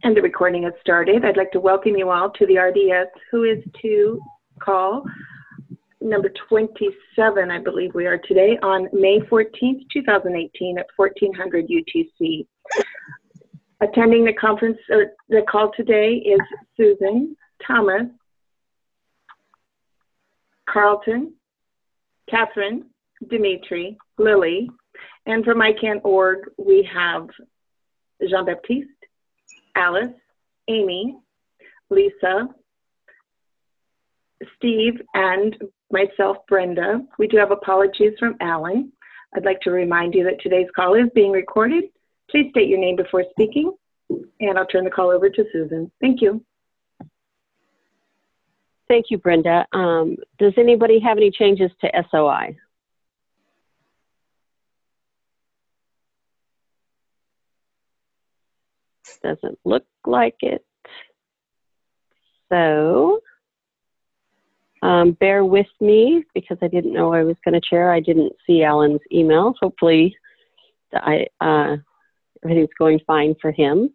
And the recording has started. I'd like to welcome you all to the RDS Who Is To call, number 27, I believe we are today, on May 14th, 2018 at 1400 UTC. Attending the conference or the call today is Susan, Thomas, Carlton, Catherine, Dimitri, Lily, and from ICANN.org we have Jean-Baptiste, Alice, Amy, Lisa, Steve, and myself, Brenda. We do have apologies from Alan. I'd like to remind you that today's call is being recorded. Please state your name before speaking, and I'll turn the call over to Susan. Thank you. Thank you, Brenda. Does anybody have any changes to SOI? Doesn't look like it. So bear with me because I didn't know I was going to chair. I didn't see Alan's email. Hopefully everything's going fine for him.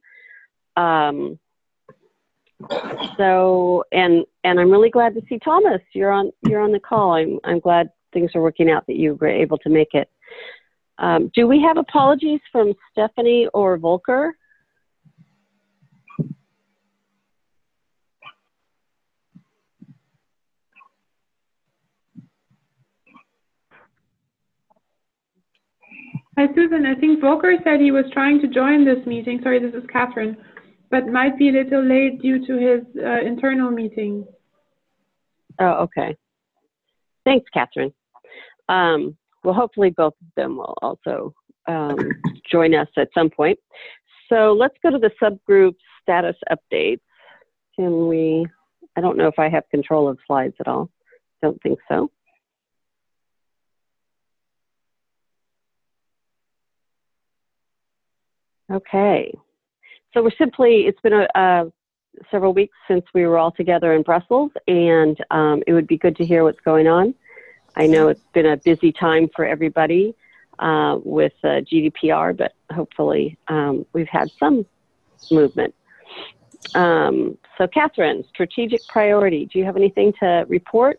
So I'm really glad to see Thomas. You're on the call. I'm glad things are working out that you were able to make it. Do we have apologies from Stephanie or Volker? Hi, Susan. I think Volker said he was trying to join this meeting. Sorry, this is Catherine, but might be a little late due to his internal meeting. Oh, okay. Thanks, Catherine. Well, hopefully both of them will also join us at some point. So let's go to the subgroup status updates. Can we, I don't know if I have control of slides at all. Don't think so. Okay, so it's been several weeks since we were all together in Brussels, and it would be good to hear what's going on. I know it's been a busy time for everybody with GDPR, but hopefully we've had some movement. So Catherine, strategic priority, do you have anything to report?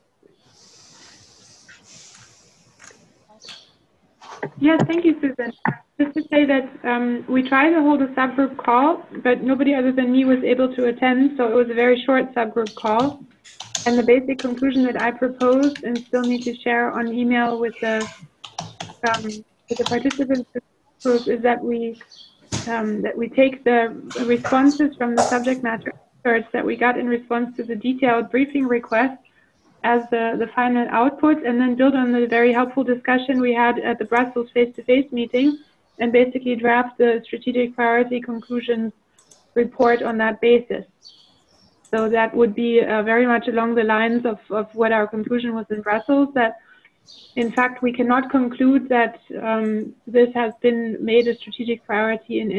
Yes, thank you, Susan. Just to say that we tried to hold a subgroup call, but nobody other than me was able to attend, so it was a very short subgroup call. And the basic conclusion that I proposed and still need to share on email with the participants group is that we take the responses from the subject matter experts that we got in response to the detailed briefing request as the final output, and then build on the very helpful discussion we had at the Brussels face-to-face meeting, and basically draft the strategic priority conclusions report on that basis. So that would be very much along the lines of what our conclusion was in Brussels, that in fact we cannot conclude that this has been made a strategic priority in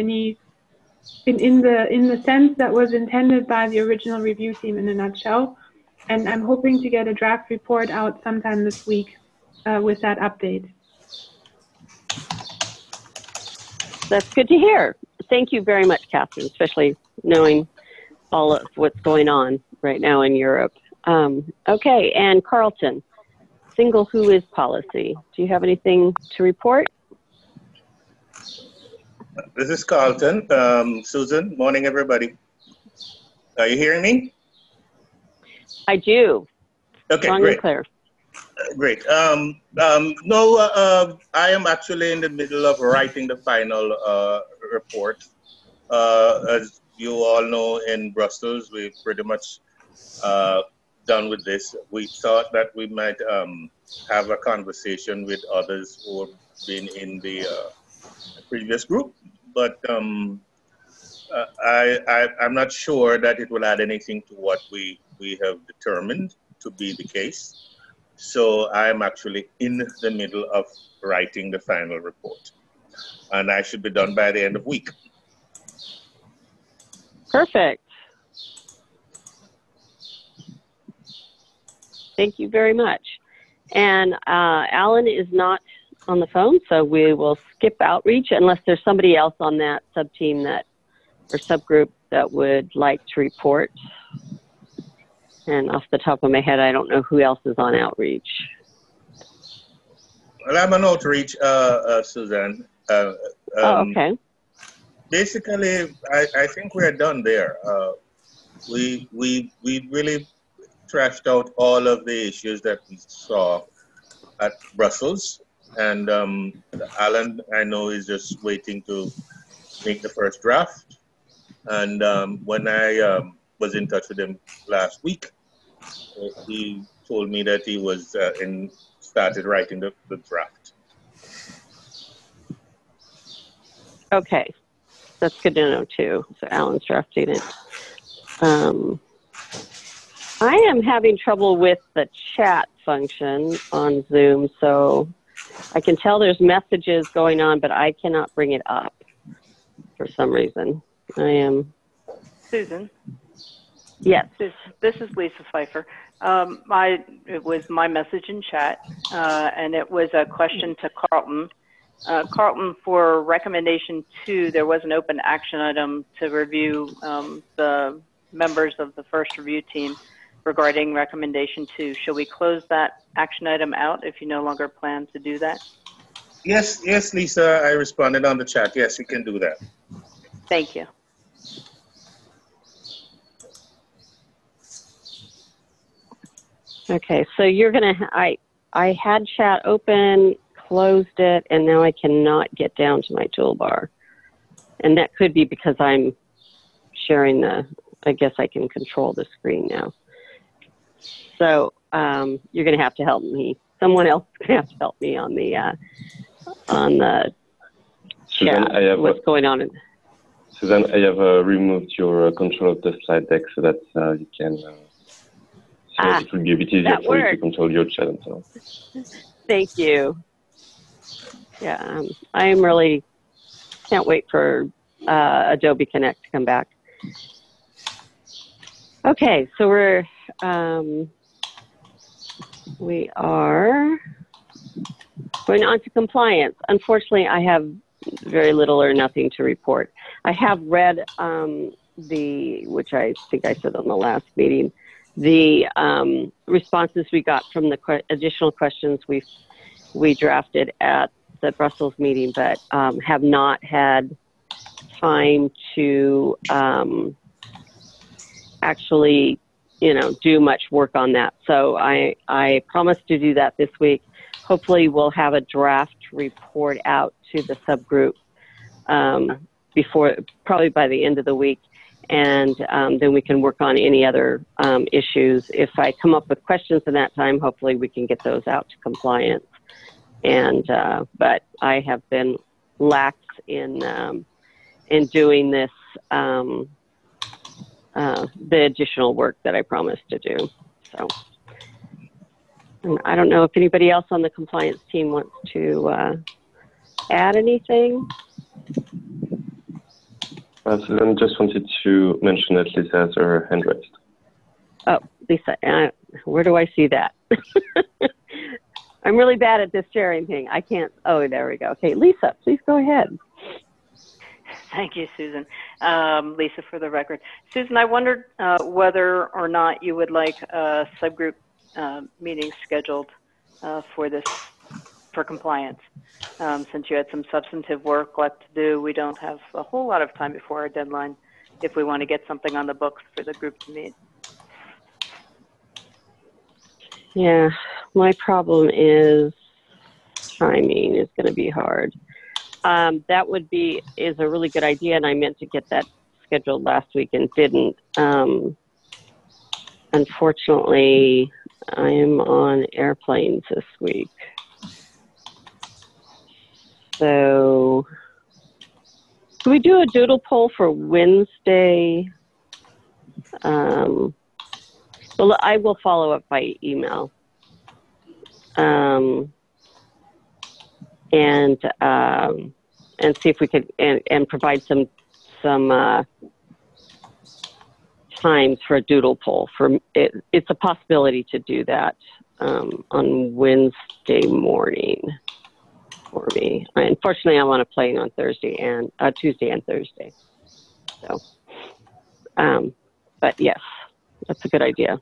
the sense that was intended by the original review team in a nutshell. And I'm hoping to get a draft report out sometime this week with that update. That's good to hear. Thank you very much, Catherine, especially knowing all of what's going on right now in Europe. Okay, and Carlton, single who is policy. Do you have anything to report? This is Carlton. Susan, morning, everybody. Are you hearing me? I do. Okay, Long great. And clear. Great. I am actually in the middle of writing the final report. As you all know, in Brussels, we've pretty much done with this. We thought that we might have a conversation with others who have been in the previous group, but I'm not sure that it will add anything to what we have determined to be the case. So I'm actually in the middle of writing the final report, and I should be done by the end of week. Perfect. Thank you very much. And Alan is not on the phone, so we will skip outreach unless there's somebody else on that sub-team or subgroup that would like to report? And off the top of my head, I don't know who else is on outreach. Well, I'm on outreach, Suzanne. Okay. Basically, I think we're done there. We really trashed out all of the issues that we saw at Brussels, and Alan, I know, is just waiting to make the first draft. And when I was in touch with him last week, he told me that he was started writing the draft. Okay, that's good to know too. So Alan's drafting it. I am having trouble with the chat function on Zoom, so I can tell there's messages going on, but I cannot bring it up for some reason. I am. Susan? Yes. This is Lisa Pfeiffer. It was my message in chat, and it was a question to Carlton. Carlton, for recommendation 2, there was an open action item to review the members of the first review team regarding recommendation 2. Shall we close that action item out if you no longer plan to do that? Yes, Lisa, I responded on the chat. Yes, you can do that. Thank you. Okay, so you're gonna. I had chat open, closed it, and now I cannot get down to my toolbar, and that could be because I'm sharing the. I guess I can control the screen now. So you're gonna have to help me. Someone else is gonna have to help me on the Susan, chat. What's going on? Susan, I have removed your control of the slide deck so that you can. So it will be a bit easier for you to control your chat and so on. Thank you. Yeah, I am really can't wait for Adobe Connect to come back. Okay, so we are going on to compliance. Unfortunately, I have very little or nothing to report. I have read which I think I said on the last meeting, the responses we got from the additional questions we drafted at the Brussels meeting, but have not had time to actually, do much work on that. So I promised to do that this week. Hopefully we'll have a draft report out to the subgroup probably by the end of the week. And then we can work on any other issues. If I come up with questions in that time, hopefully we can get those out to compliance. And but I have been lax in doing this, the additional work that I promised to do. So and I don't know if anybody else on the compliance team wants to add anything. Susan, just wanted to mention that Lisa has her hand raised. Oh, Lisa, where do I see that? I'm really bad at this sharing thing. I can't. Oh, there we go. Okay, Lisa, please go ahead. Thank you, Susan. Lisa, for the record. Susan, I wondered whether or not you would like a subgroup meeting scheduled for compliance. Since you had some substantive work left to do, we don't have a whole lot of time before our deadline if we want to get something on the books for the group to meet. Yeah, my problem is timing is going to be hard. That is a really good idea, and I meant to get that scheduled last week and didn't. Unfortunately, I am on airplanes this week. So, can we do a doodle poll for Wednesday? Well, I will follow up by email. And see if we could and provide some times for a doodle poll. It's a possibility to do that on Wednesday morning for me. Unfortunately, I'm on a plane on Tuesday and Thursday. So But yes, that's a good idea.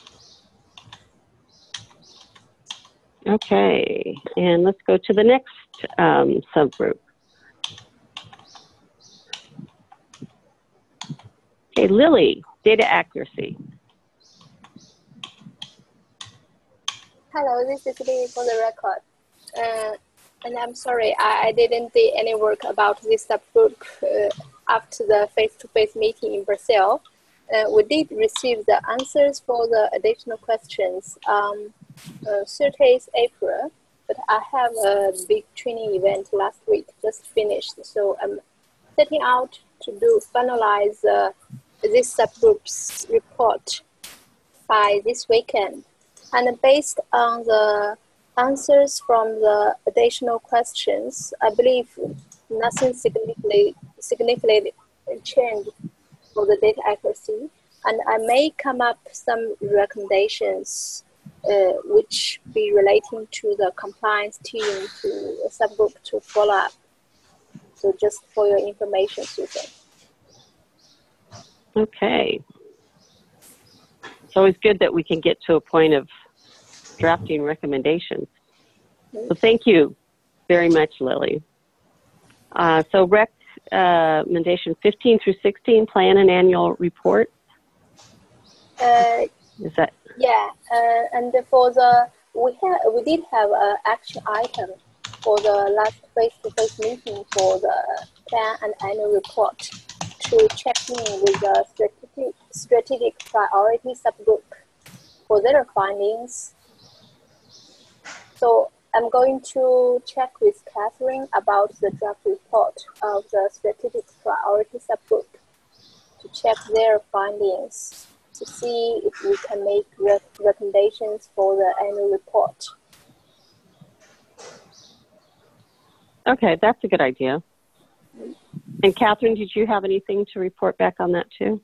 Okay, and let's go to the next subgroup. Okay, Lily, data accuracy. Hello, this is Lily for the record. And I'm sorry, I didn't do any work about this subgroup after the face-to-face meeting in Brazil. We did receive the answers for the additional questions 30th April, but I have a big training event last week, just finished. So I'm setting out to finalize this subgroup's report by this weekend. And based on the answers from the additional questions, I believe nothing significantly changed for the data accuracy. And I may come up some recommendations which be relating to the compliance team to a subgroup to follow up. So just for your information, Susan. Okay. It's always good that we can get to a point of drafting recommendations. So thank you very much, Lily. So recommendation 15 through 16, plan and annual report. Is that? Yeah, and for the we did have an action item for the last face-to-face meeting for the plan and annual report to check in with the strategic priority subgroup for their findings. So I'm going to check with Catherine about the draft report of the strategic priority subgroup to check their findings to see if we can make recommendations for the annual report. Okay, that's a good idea. And Catherine, did you have anything to report back on that too?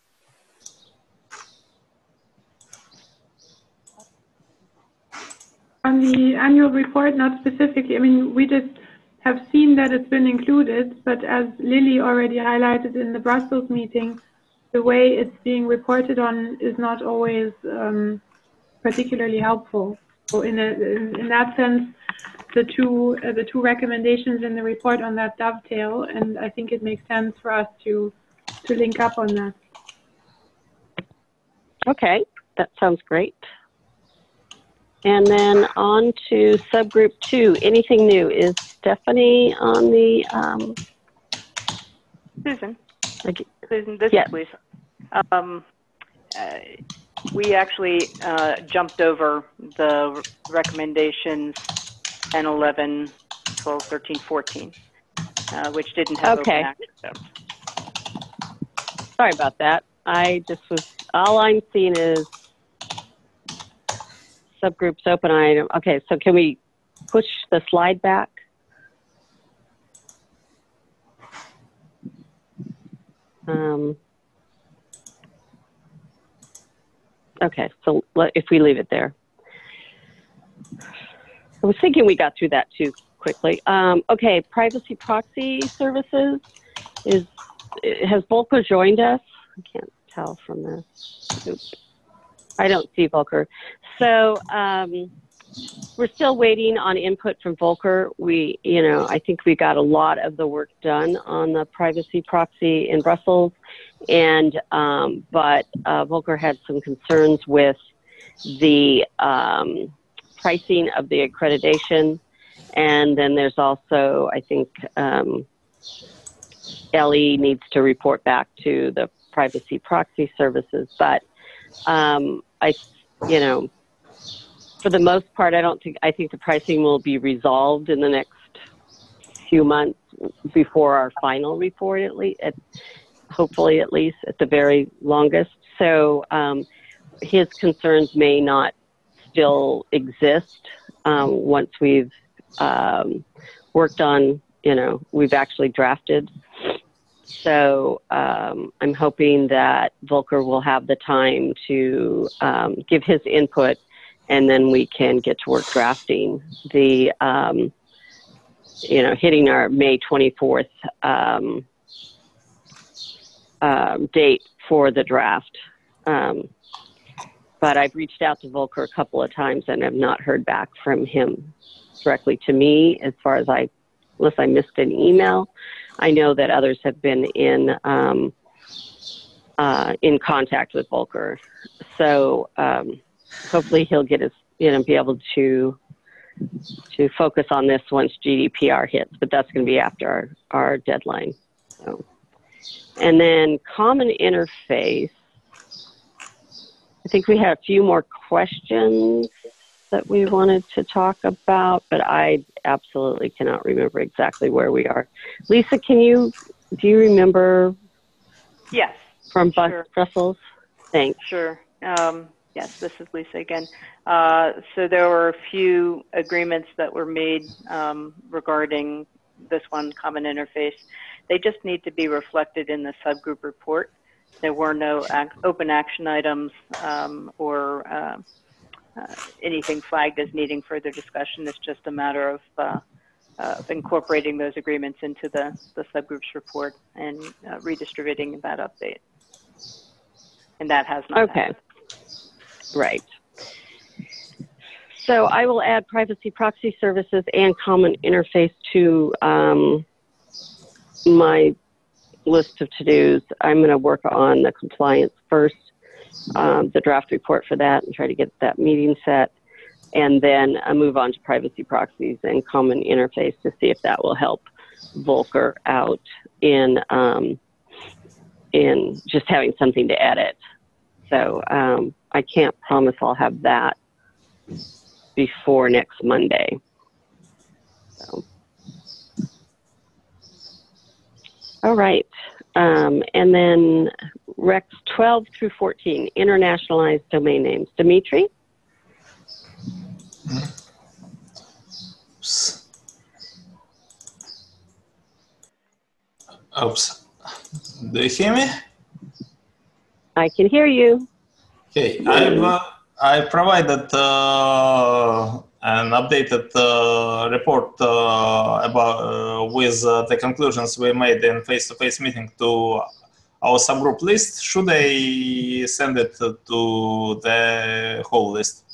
On the annual report, not specifically. I mean, we just have seen that it's been included, but as Lily already highlighted in the Brussels meeting, the way it's being reported on is not always particularly helpful. So in that sense, the two recommendations in the report on that dovetail, and I think it makes sense for us to link up on that. Okay, that sounds great. And then on to subgroup 2. Anything new? Is Stephanie on the? Susan. Okay. Susan, this yes. is Lisa. We actually jumped over the recommendations 10, 11, 12, 13, 14, which didn't have open access. Sorry about that. I just was, all I'm seeing is subgroups open item. Okay, so can we push the slide back? Okay, so if we leave it there. I was thinking we got through that too quickly. Okay, privacy proxy services. Has Volker joined us? I can't tell from this. Oops. I don't see Volker. So we're still waiting on input from Volker. I think we got a lot of the work done on the privacy proxy in Brussels, and but Volker had some concerns with the pricing of the accreditation, and then there's also, I think, Ellie needs to report back to the privacy proxy services, but for the most part, I think the pricing will be resolved in the next few months before our final report, hopefully at least at the very longest. So his concerns may not still exist once we've worked on, we've actually drafted. So I'm hoping that Volker will have the time to give his input, and then we can get to work drafting the, hitting our May 24th date for the draft. But I've reached out to Volker a couple of times and have not heard back from him directly to me as far as unless I missed an email. I know that others have been in contact with Volker. So hopefully he'll get be able to focus on this once GDPR hits, but that's going to be after our deadline. So. And then common interface. I think we had a few more questions that we wanted to talk about, but I absolutely cannot remember exactly where we are. Lisa, do you remember? Yes. From Brussels? Thanks. Sure. Yes, this is Lisa again. So there were a few agreements that were made regarding this one, common interface. They just need to be reflected in the subgroup report. There were no open action items or anything flagged as needing further discussion. It's just a matter of incorporating those agreements into the subgroups report and redistributing that update. And that has not happened. Right. So I will add privacy proxy services and common interface to my list of to-dos. I'm going to work on the compliance first, the draft report for that, and try to get that meeting set, and then move on to privacy proxies and common interface to see if that will help Volker out in just having something to edit. So I can't promise I'll have that before next Monday. So. All right. And then Recs 12 through 14, internationalized domain names. Dimitri? Oops. Do you hear me? I can hear you. Okay. I provided an updated report about with the conclusions we made in face-to-face meeting to our subgroup list. Should I send it to the whole list?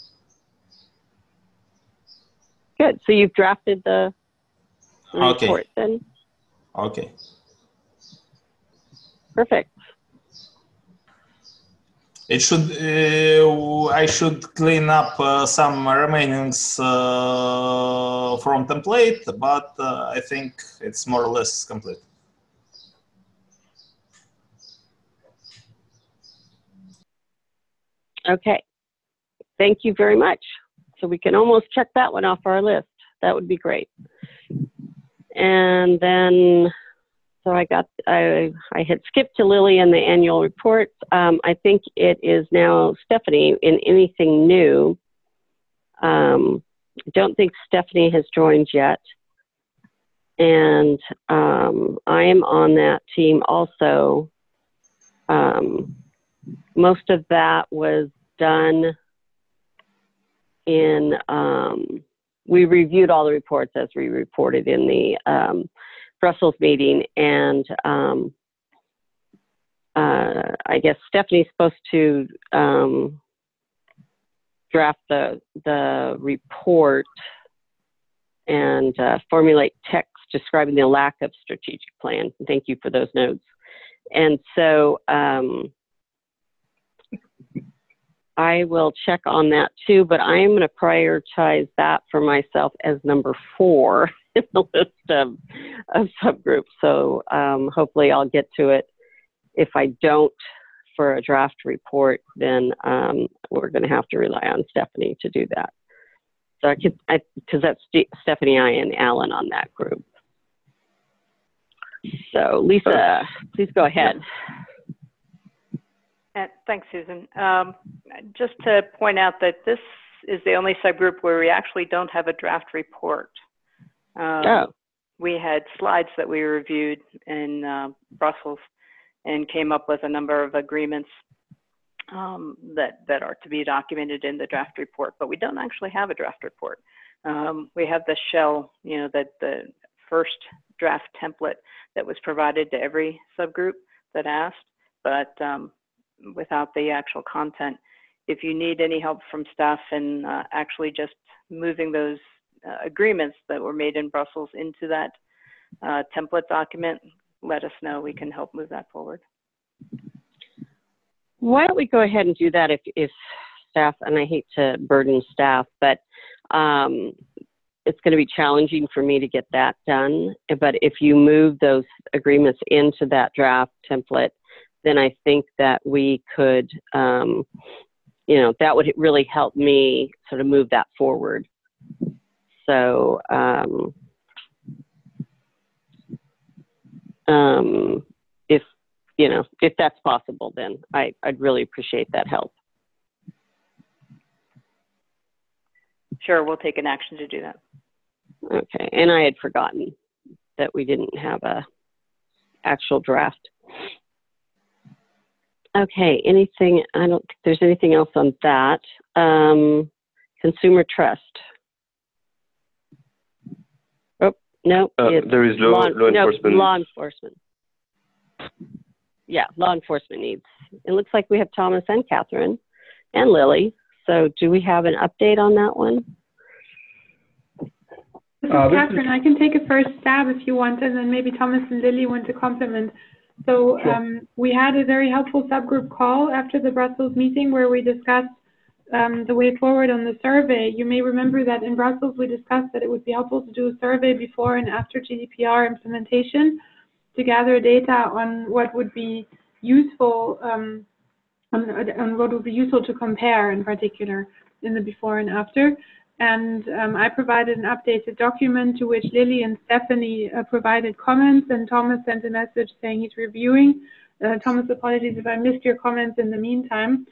Good. So you've drafted the report then? Okay. Perfect. It should. I should clean up some remainings from template, but I think it's more or less complete. Okay. Thank you very much. So we can almost check that one off our list. That would be great. And then, so I had skipped to Lily in the annual report. I think it is now Stephanie in anything new. Don't think Stephanie has joined yet. And I am on that team also. Most of that was done in, we reviewed all the reports as we reported in the Brussels meeting, and I guess Stephanie's supposed to draft the report and formulate text describing the lack of strategic plan. Thank you for those notes. And so I will check on that too, but I am going to prioritize that for myself as number 4 in the list of subgroups. So hopefully I'll get to it. If I don't for a draft report, then we're going to have to rely on Stephanie to do that. So because that's Stephanie, I, and Alan on that group. So Lisa, please go ahead. Thanks, Susan. Just to point out that this is the only subgroup where we actually don't have a draft report. We had slides that we reviewed in Brussels and came up with a number of agreements that are to be documented in the draft report, but we don't actually have a draft report. We have the shell, that the first draft template that was provided to every subgroup that asked, but without the actual content. If you need any help from staff in actually just moving those agreements that were made in Brussels into that template document, let us know. We can help move that forward. Why don't we go ahead and do that if staff, and I hate to burden staff, but it's going to be challenging for me to get that done. But if you move those agreements into that draft template, then I think that we could, that would really help me sort of move that forward. So, if that's possible, then I'd really appreciate that help. Sure, we'll take an action to do that. Okay, and I had forgotten that we didn't have a actual draft. Okay, I don't think there's anything else on that. Consumer trust. Oh, no. There is law enforcement. Law enforcement. Yeah, law enforcement needs. It looks like we have Thomas and Catherine and Lily. So do we have an update on that one? This is Catherine. I can take a first stab if you want, and then maybe Thomas and Lily want to complement. So we had a very helpful subgroup call after the Brussels meeting where we discussed the way forward on the survey. You may remember that in Brussels we discussed that it would be helpful to do a survey before and after GDPR implementation to gather data on what would be useful, on what would be useful to compare in particular in the before and after. And I provided an updated document to which Lily and Stephanie provided comments, and Thomas sent a message saying he's reviewing. Thomas, apologies if I missed your comments in the meantime.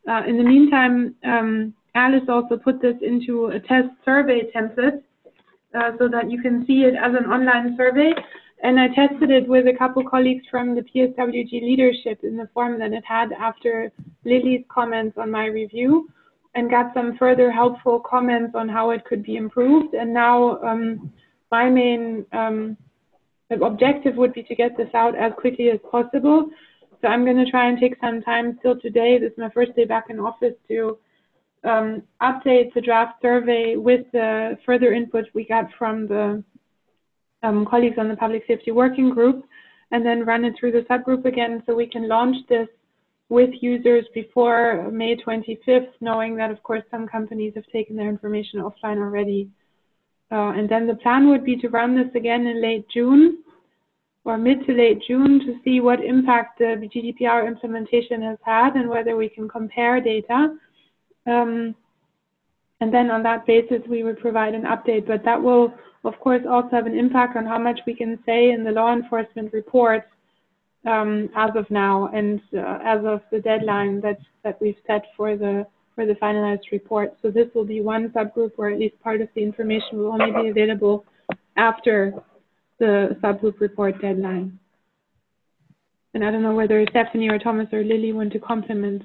Alice also put this into a test survey template so that you can see it as an online survey. And I tested it with a couple colleagues from the PSWG leadership in the form that it had after Lily's comments on my review, and got some further helpful comments on how it could be improved. And now my main objective would be to get this out as quickly as possible. So I'm going to try and take some time still today. This is my first day back in office to update the draft survey with the further input we got from the colleagues on the Public Safety Working Group, and then run it through the subgroup again so we can launch this with users before May 25th, knowing that, of course, some companies have taken their information offline already. And then the plan would be to run this again in late June or mid to late June to see what impact the GDPR implementation has had and whether we can compare data. And then on that basis, we would provide an update. But that will, of course, also have an impact on how much we can say in the law enforcement report as of now, and as of the deadline that we've set for the finalized report. So this will be one subgroup where at least part of the information will only be available after the subgroup report deadline. And I don't know whether Stephanie or Thomas or Lily want to complement.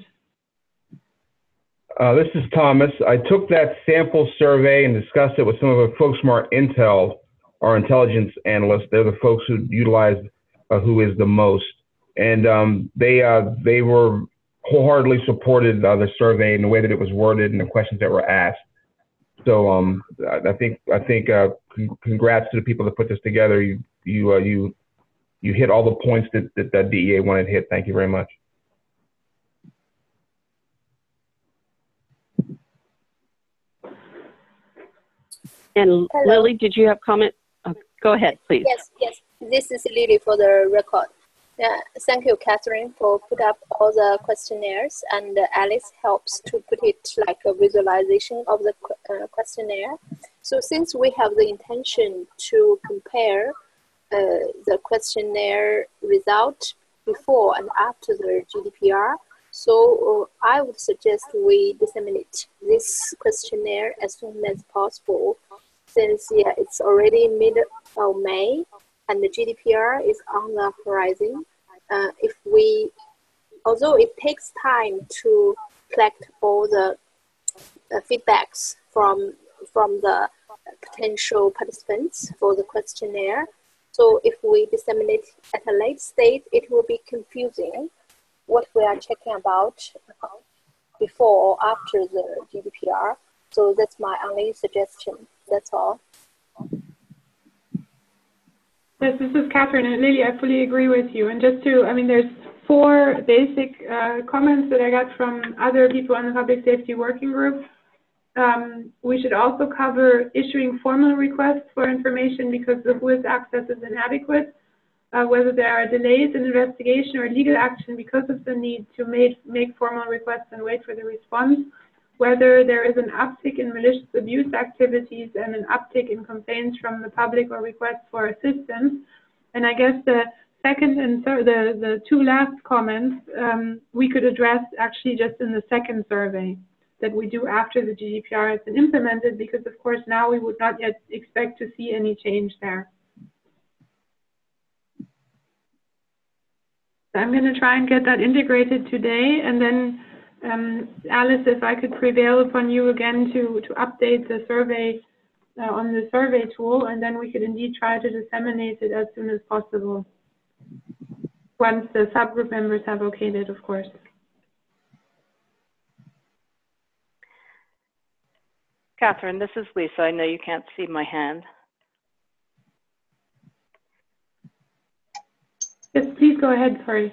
This is Thomas. I took that sample survey and discussed it with some of the folks from our Intel, our intelligence analysts. They're the folks who utilize who is the most, and they were wholeheartedly supported the survey and the way that it was worded and the questions that were asked. So I think congrats to the people that put this together. You hit all the points that DEA wanted to hit. Thank you very much. And Hello. Lily, did you have comment? Go ahead, please. Yes. This is Lily for the record. Thank you, Catherine, for put up all the questionnaires, and Alice helps to put it like a visualization of the questionnaire. So since we have the intention to compare the questionnaire result before and after the GDPR, so I would suggest we disseminate this questionnaire as soon as possible, since it's already mid of May and the GDPR is on the horizon. Although it takes time to collect all the feedbacks from the potential participants for the questionnaire, so if we disseminate at a late stage, it will be confusing. what we are checking about before or after the GDPR. So that's my only suggestion. That's all. Yes, this is Catherine, and Lily, I fully agree with you. And just to, I mean, there's 4 basic comments that I got from other people on the public safety working group. We should also cover issuing formal requests for information because the WHOIS access is inadequate, whether there are delays in investigation or legal action because of the need to make formal requests and wait for the response, whether there is an uptick in malicious abuse activities and an uptick in complaints from the public or requests for assistance. And I guess the second and third, the 2 last comments, we could address actually just in the second survey that we do after the GDPR has been implemented, because of course now we would not yet expect to see any change there. So I'm going to try and get that integrated today, and then Alice, if I could prevail upon you again to update the survey on the survey tool, and then we could indeed try to disseminate it as soon as possible, once the subgroup members have okayed it, of course. Catherine, this is Lisa. I know you can't see my hand. Yes, please go ahead, sorry.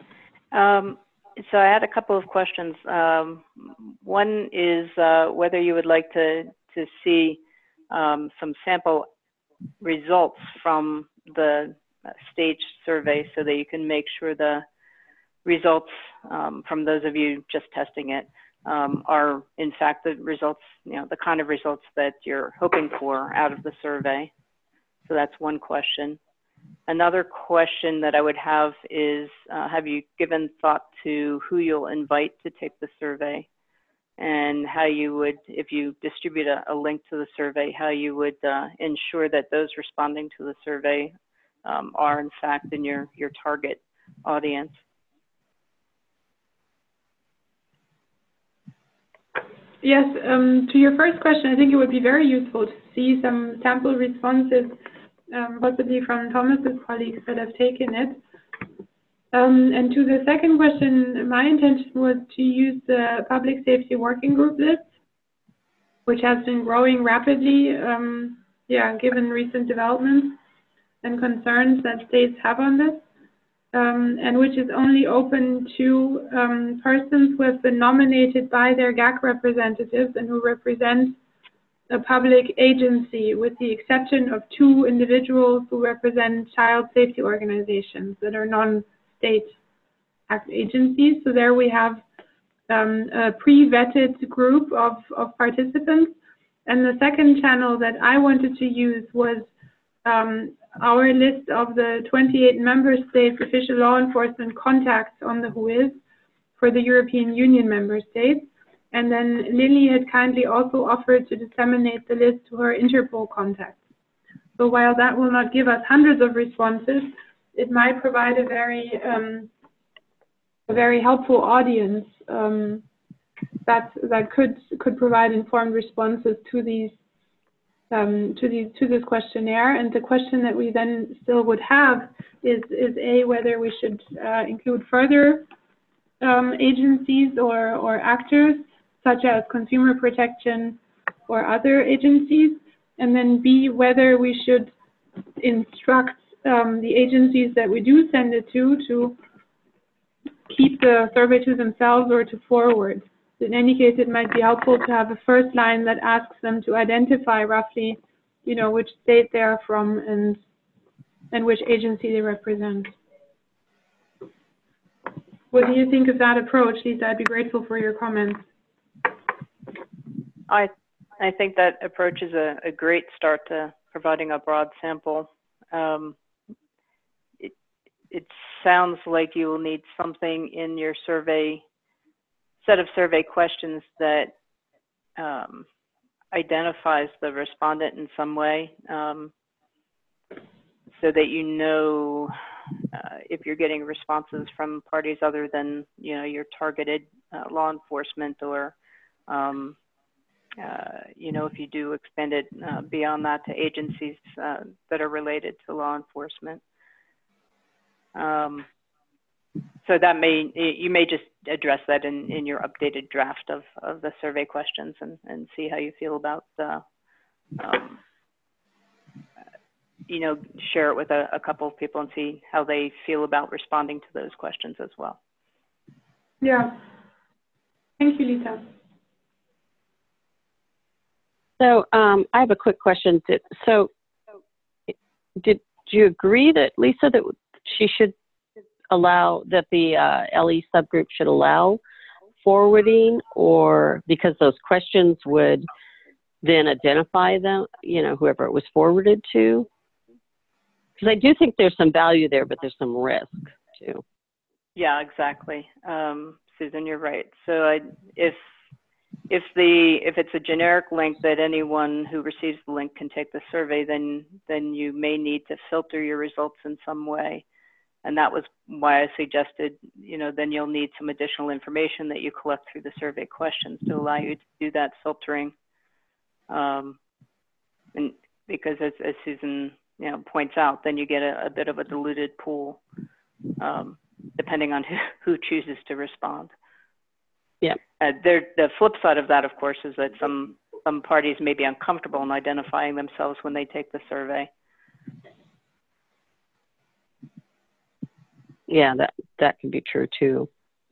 So I had a couple of questions. One is whether you would like to see some sample results from the stage survey so that you can make sure the results from those of you just testing it are in fact the results, the kind of results that you're hoping for out of the survey. So that's one question. Another question that I would have is, have you given thought to who you'll invite to take the survey, and how you would, if you distribute a link to the survey, how you would ensure that those responding to the survey are in fact in your target audience? Yes, to your first question, I think it would be very useful to see some sample responses, possibly from Thomas's colleagues that have taken it. And to the second question, my intention was to use the public safety working group list, which has been growing rapidly, given recent developments and concerns that states have on this, and which is only open to persons who have been nominated by their GAC representatives and who represent a public agency, with the exception of 2 individuals who represent child safety organizations that are non-state agencies. So there we have a pre-vetted group of participants. And the second channel that I wanted to use was our list of the 28 member states official law enforcement contacts on the WHOIS for the European Union member states. And then Lily had kindly also offered to disseminate the list to her Interpol contacts. So while that will not give us hundreds of responses, it might provide a very helpful audience that could provide informed responses to these to this questionnaire. And the question that we then still would have is whether we should include further agencies or actors, such as consumer protection or other agencies, and then B, whether we should instruct the agencies that we do send it to keep the survey to themselves or to forward. In any case, it might be helpful to have a first line that asks them to identify roughly, which state they are from and which agency they represent. What do you think of that approach, Lisa? I'd be grateful for your comments. I think that approach is a great start to providing a broad sample. It sounds like you will need something in your survey, set of survey questions that identifies the respondent in some way, so that if you're getting responses from parties other than your targeted law enforcement, or if you do expand it beyond that to agencies that are related to law enforcement. So that you may just address that in your updated draft of the survey questions and see how you feel about the, share it with a couple of people and see how they feel about responding to those questions as well. Yeah. Thank you, Lisa. So I have a quick question. Did you agree that, Lisa, that she should allow, that the LE subgroup should allow forwarding, or because those questions would then identify them, whoever it was forwarded to? Because I do think there's some value there, but there's some risk too. Yeah, exactly. Susan, you're right. So if it's a generic link that anyone who receives the link can take the survey, then you may need to filter your results in some way. And that was why I suggested, then you'll need some additional information that you collect through the survey questions to allow you to do that filtering. And because as Susan, points out, then you get a bit of a diluted pool, depending on who chooses to respond. Yeah. The flip side of that, of course, is that some parties may be uncomfortable in identifying themselves when they take the survey. Yeah, that can be true too.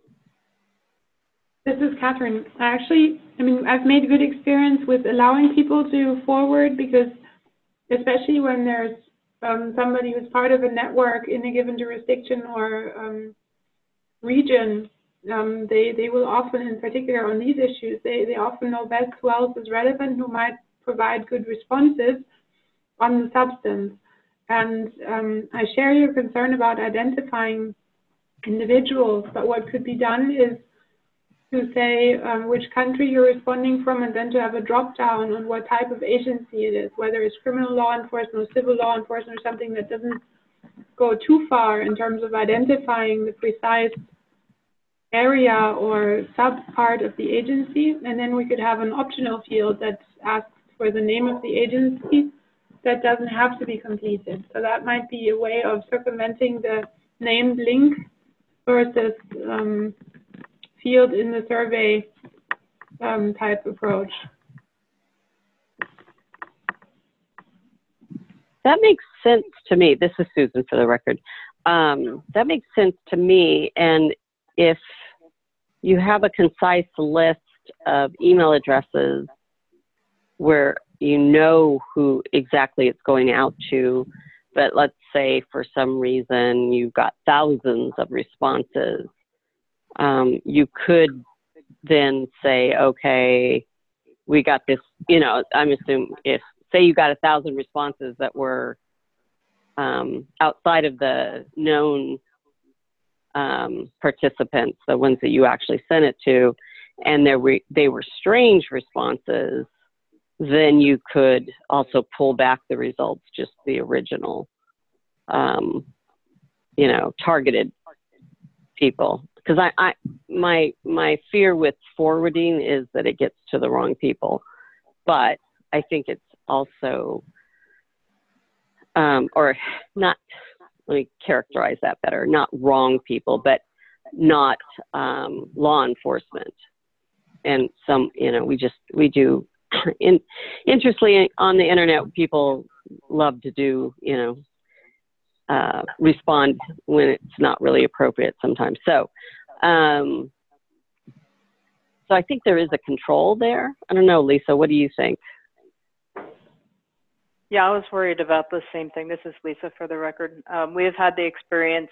This is Catherine. I've made good experience with allowing people to forward, because especially when there's somebody who's part of a network in a given jurisdiction or region, they will often, in particular on these issues, they often know best who else is relevant, who might provide good responses on the substance. And I share your concern about identifying individuals, but what could be done is to say which country you're responding from, and then to have a drop down on what type of agency it is, whether it's criminal law enforcement or civil law enforcement, or something that doesn't go too far in terms of identifying the precise area or sub-part of the agency. And then we could have an optional field that asks for the name of the agency that doesn't have to be completed. So that might be a way of circumventing the named link versus field in the survey type approach. That makes sense to me. This is Susan, for the record. That makes sense to me. And if you have a concise list of email addresses where you know who exactly it's going out to, but let's say for some reason you've got thousands of responses, you could then say, okay, we got this, I'm assuming say you got 1,000 responses that were outside of the known participants, the ones that you actually sent it to, and they were strange responses, then you could also pull back the results, just the original, targeted people. Because my fear with forwarding is that it gets to the wrong people, but I think it's also, or not, let me characterize that better, not wrong people, but not law enforcement. And some, we do, interestingly, on the internet, people love to do, respond when it's not really appropriate sometimes. So I think there is a control there. I don't know, Lisa, what do you think? Yeah, I was worried about the same thing. This is Lisa, for the record. We have had the experience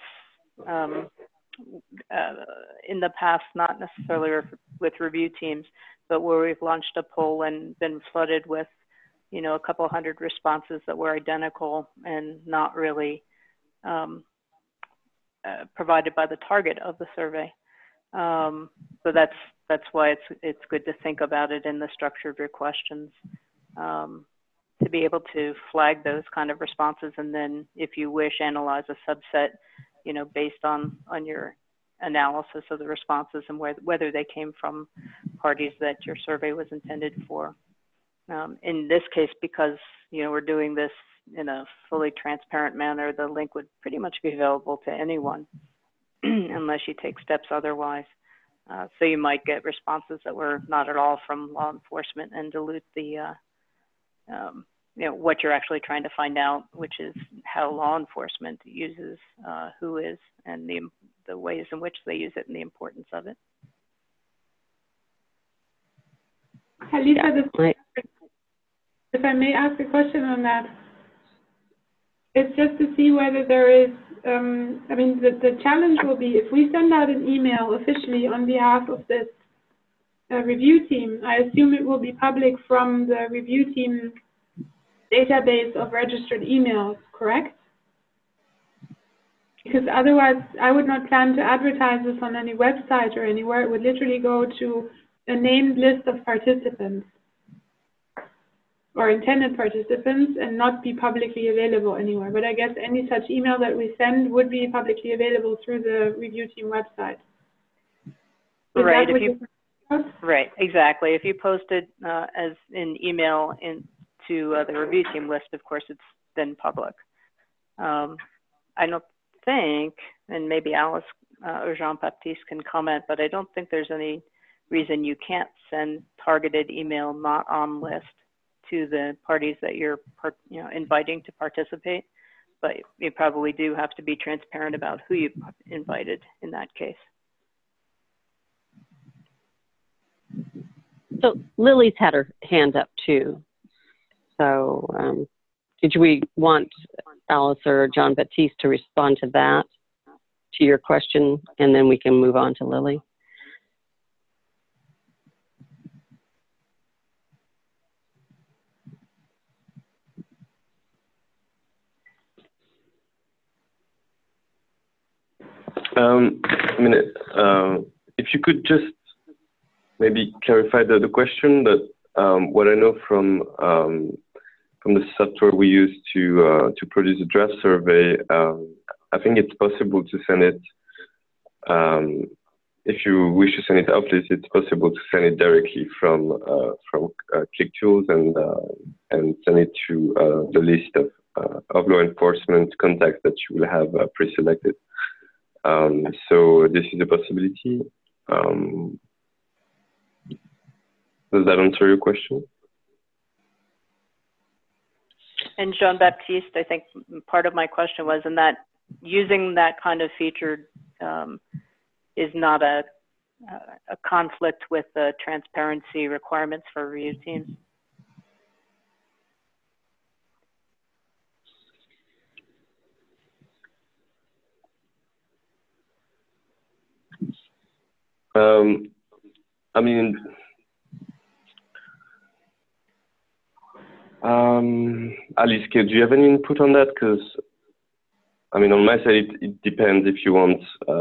in the past, not necessarily with review teams, but where we've launched a poll and been flooded with, a couple hundred responses that were identical and not really provided by the target of the survey. So that's why it's good to think about it in the structure of your questions, to be able to flag those kind of responses, and then, if you wish, analyze a subset, based on your analysis of the responses and whether they came from parties that your survey was intended for. In this case, because we're doing this in a fully transparent manner, the link would pretty much be available to anyone. unless you take steps otherwise. So you might get responses that were not at all from law enforcement and dilute the, what you're actually trying to find out, which is how law enforcement uses WHOIS and the ways in which they use it and the importance of it. Lisa, if I may ask a question on that, it's just to see whether there is, the challenge will be if we send out an email officially on behalf of this review team, I assume it will be public from the review team database of registered emails, correct? Because otherwise, I would not plan to advertise this on any website or anywhere. It would literally go to a named list of participants or intended participants and not be publicly available anywhere. But I guess any such email that we send would be publicly available through the review team website. Right. Right. Exactly. If you post it as an email into the review team list, of course, it's then public. I don't think, and maybe Alice or Jean-Baptiste can comment, but I don't think there's any reason you can't send targeted email not on list to the parties that you're inviting to participate, but you probably do have to be transparent about who you invited in that case. So Lily's had her hand up too. So did we want Alice or Jean-Baptiste to respond to that, to your question, and then we can move on to Lily? If you could just maybe clarify the question, that what I know from the software we use to produce a draft survey, I think it's possible to send it, if you wish to send it out, it's possible to send it directly from ClickTools and send it to the list of law enforcement contacts that you will have pre-selected. So this is a possibility. Does that answer your question? And Jean-Baptiste, I think part of my question was in that using that kind of feature is not a conflict with the transparency requirements for review teams. Alice, do you have any input on that? Because, on my side, it depends if you want,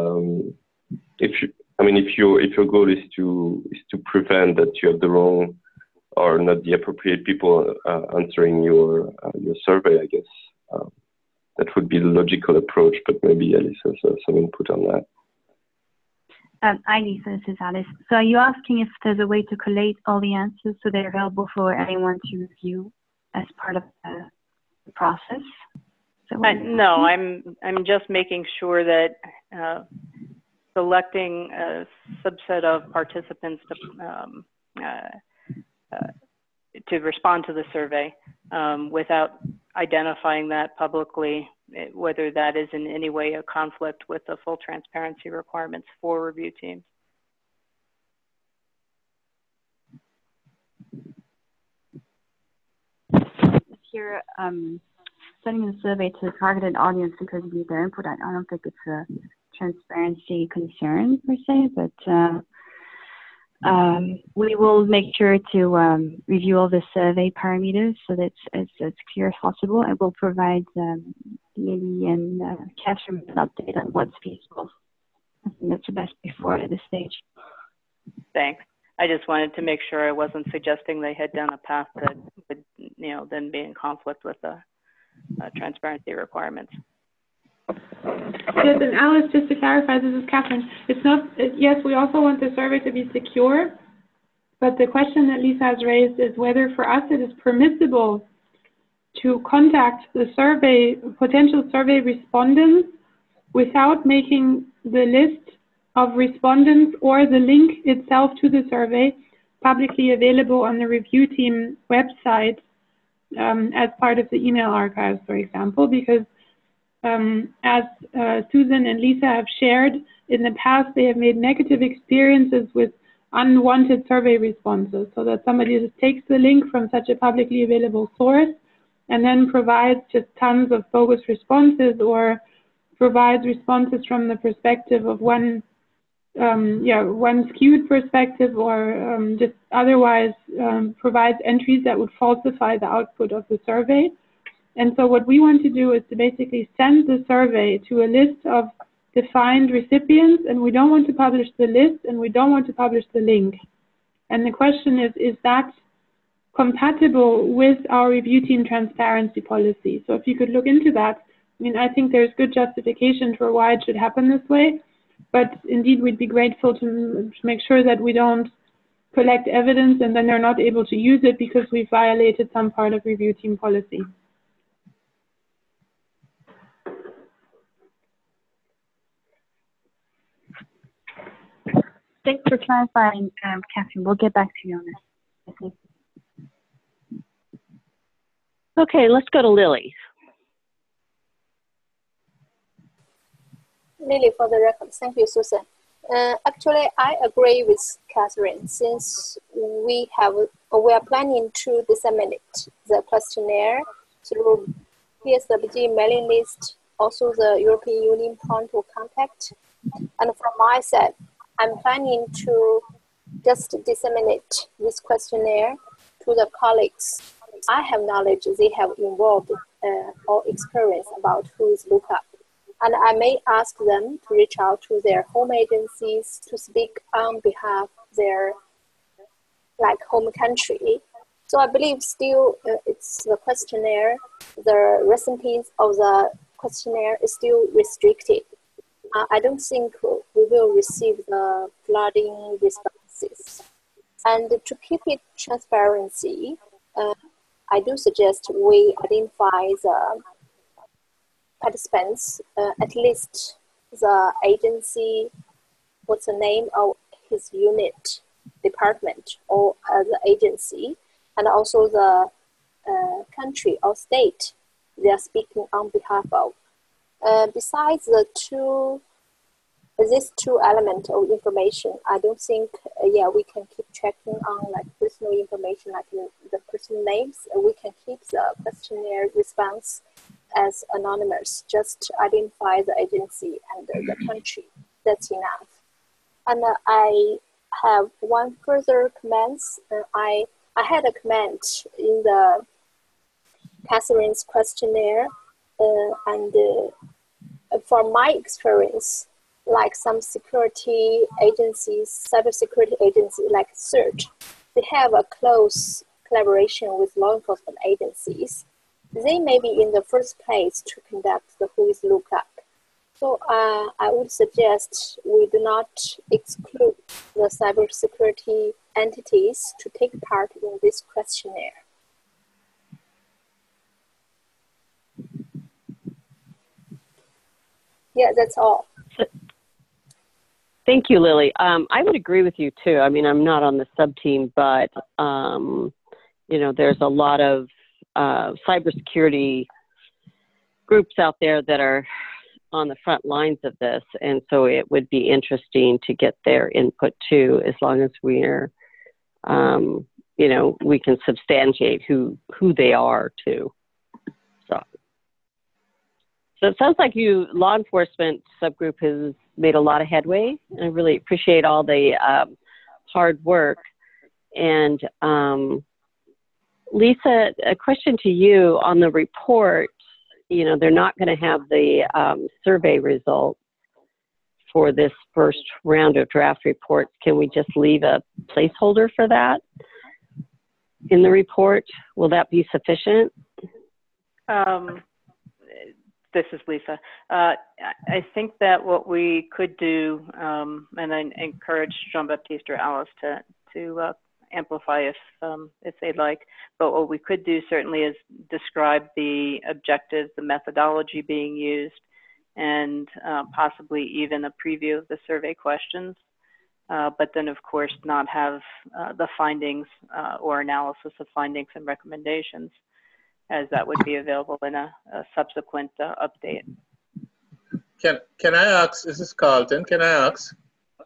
if your goal is to prevent that you have the wrong or not the appropriate people answering your survey, I guess that would be the logical approach, but maybe Alice has some input on that. Hi, Lisa, this is Alice. So are you asking if there's a way to collate all the answers so they're available for anyone to review as part of the process? No, I'm just making sure that selecting a subset of participants to respond to the survey without identifying that publicly, whether that is in any way a conflict with the full transparency requirements for review teams. If you're sending the survey to a targeted audience because of their input, I don't think it's a transparency concern per se, but we will make sure to review all the survey parameters so that it's as clear as possible, and we'll provide Lily and Catherine an update on what's feasible. I think that's the best way forward at this stage. Thanks. I just wanted to make sure I wasn't suggesting they had done a path that would, then be in conflict with the transparency requirements. Yes, and Alice, just to clarify, this is Catherine. It's not, yes, we also want the survey to be secure, but the question that Lisa has raised is whether for us it is permissible to contact the survey, potential survey respondents without making the list of respondents or the link itself to the survey publicly available on the review team website as part of the email archives, for example, because as Susan and Lisa have shared, in the past they have made negative experiences with unwanted survey responses, so that somebody just takes the link from such a publicly available source and then provides just tons of bogus responses, or provides responses from the perspective of one skewed perspective, or just otherwise provides entries that would falsify the output of the survey. And so what we want to do is to basically send the survey to a list of defined recipients, and we don't want to publish the list, and we don't want to publish the link. And the question is that compatible with our review team transparency policy? So if you could look into that, I mean, I think there's good justification for why it should happen this way, but indeed we'd be grateful to make sure that we don't collect evidence and then they're not able to use it because we violated some part of review team policy. Thanks for clarifying, Catherine. We'll get back to you on this. Okay, let's go to Lily. Lily, for the record. Thank you, Susan. Actually, I agree with Catherine. Since we are planning to disseminate the questionnaire through PSWG mailing list, also the European Union point of contact, and from my side, I'm planning to just disseminate this questionnaire to the colleagues. I have knowledge they have involved or experience about who is lookup. And I may ask them to reach out to their home agencies to speak on behalf of their home country. So I believe still it's the questionnaire, the recipes of the questionnaire is still restricted. I don't think we will receive the flooding responses. And to keep it transparency, I do suggest we identify the participants, at least the agency, what's the name of his unit, department, or the agency, and also the country or state they are speaking on behalf of. Besides these two elements of information, I don't think, we can keep checking on personal information, the person names. We can keep the questionnaire response as anonymous. Just identify the agency and the country. That's enough. And I have one further comment. I had a comment in the Catherine's questionnaire, and from my experience, like some security agencies, cybersecurity agencies like CERT, they have a close collaboration with law enforcement agencies. They may be in the first place to conduct the who is lookup. So I would suggest we do not exclude the cybersecurity entities to take part in this questionnaire. Yeah, that's all. Thank you, Lily. I would agree with you too. I mean, I'm not on the sub team, but there's a lot of cybersecurity groups out there that are on the front lines of this, and so it would be interesting to get their input too, as long as we're, we can substantiate who they are too. So it sounds like law enforcement subgroup has made a lot of headway. I really appreciate all the hard work. And Lisa, a question to you on the report. They're not going to have the survey results for this first round of draft reports. Can we just leave a placeholder for that in the report? Will that be sufficient? This is Lisa. I think that what we could do, and I encourage Jean-Baptiste or Alice to amplify if they'd like, but what we could do certainly is describe the objectives, the methodology being used, and possibly even a preview of the survey questions. But then, of course, not have the findings or analysis of findings and recommendations, as that would be available in a subsequent update. Can I ask, this is Carlton, can I ask?